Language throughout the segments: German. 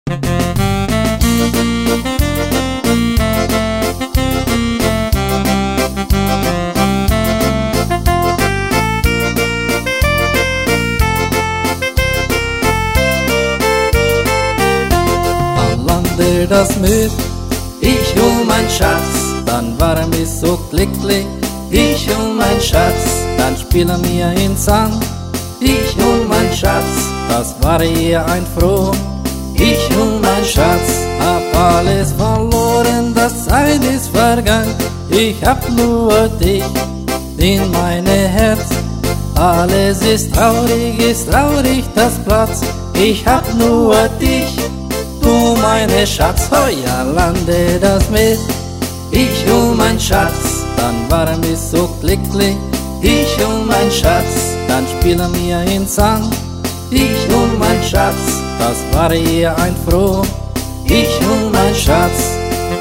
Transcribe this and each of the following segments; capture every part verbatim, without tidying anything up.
Das mit, ich und mein Schatz, dann waren wir so glücklich. Ich und mein Schatz, dann spielen wir in Sand. Ich und mein Schatz, das war ihr ein Froh. Ich und mein Schatz, hab alles verloren, das Zeit ist vergangen. Ich hab nur dich in meine Herz. Alles ist traurig, ist traurig, das Platz. Ich hab nur dich. Du meine Schatz, heuer lande das mit. Ich und mein Schatz, dann waren wir so glücklich. Ich und mein Schatz, dann spielen wir in Sand. Ich und mein Schatz, das war ihr ein Froh. Ich und mein Schatz.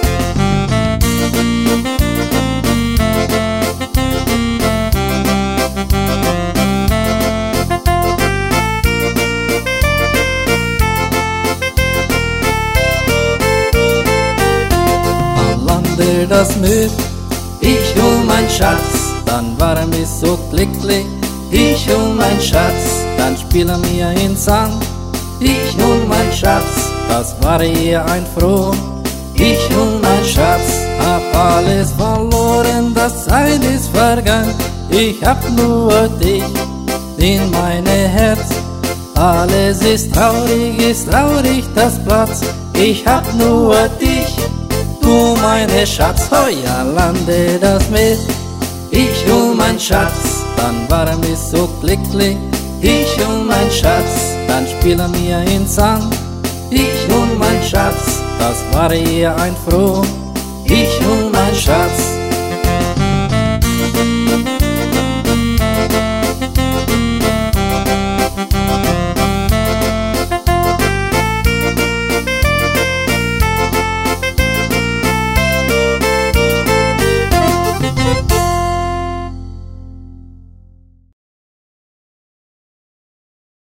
Das mit, ich und mein Schatz, dann waren wir so glücklich. Ich und mein Schatz, dann spielen wir in Sand. Ich und mein Schatz, das war ihr ein Froh. Ich und mein Schatz, hab alles verloren, das Zeit ist vergangen. Ich hab nur dich in meine Herz. Alles ist traurig, ist traurig, das Platz. Ich hab nur dich. Du meine Schatz, heuer lande das mit. Ich und mein Schatz, dann waren wir so glücklich. Ich und mein Schatz, dann spielen wir in Sand. Ich und mein Schatz, das war ihr ein Froh. Ich und mein Schatz.